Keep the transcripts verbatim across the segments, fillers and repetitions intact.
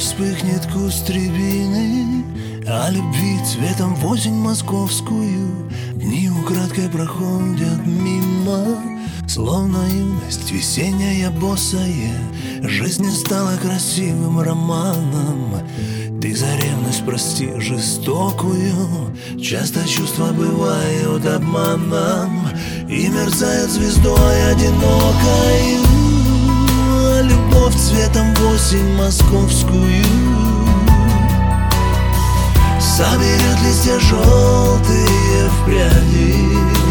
вспыхнет куст рябины, а любви цветом в осень московскую дни украдкой проходят мимо. Словно юность весенняя босая, жизнь не стала красивым романом. Ты за ревность прости жестокую, часто чувства бывают обманом и мерцают звездой одинокой. А любовь цветом в осень московскую соберет листья желтые в пряди.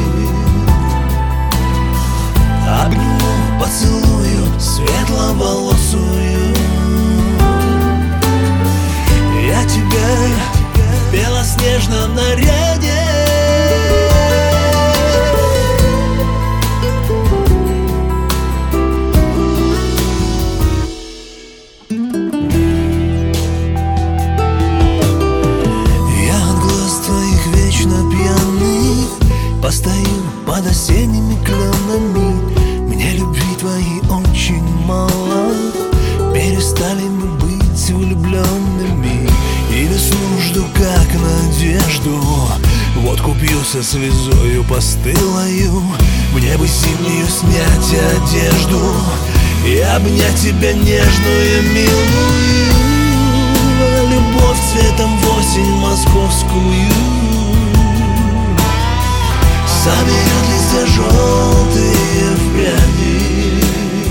Обниму, поцелую светловолосую. Я тебя в белоснежном наряде. Я от глаз твоих вечно пьяный постою под осенними кленами. Мне любви твоей очень мало, перестали мы быть влюбленными. И весну жду как надежду, водку пью со слезою постылою. Мне бы зимнюю снять одежду и обнять тебя нежную, милую. Любовь цветом в осень московскую соберет листья желтые в пряди.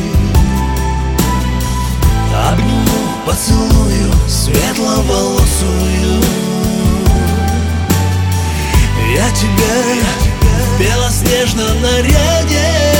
Обниму, поцелую светловолосую. Я тебя в белоснежном наряде.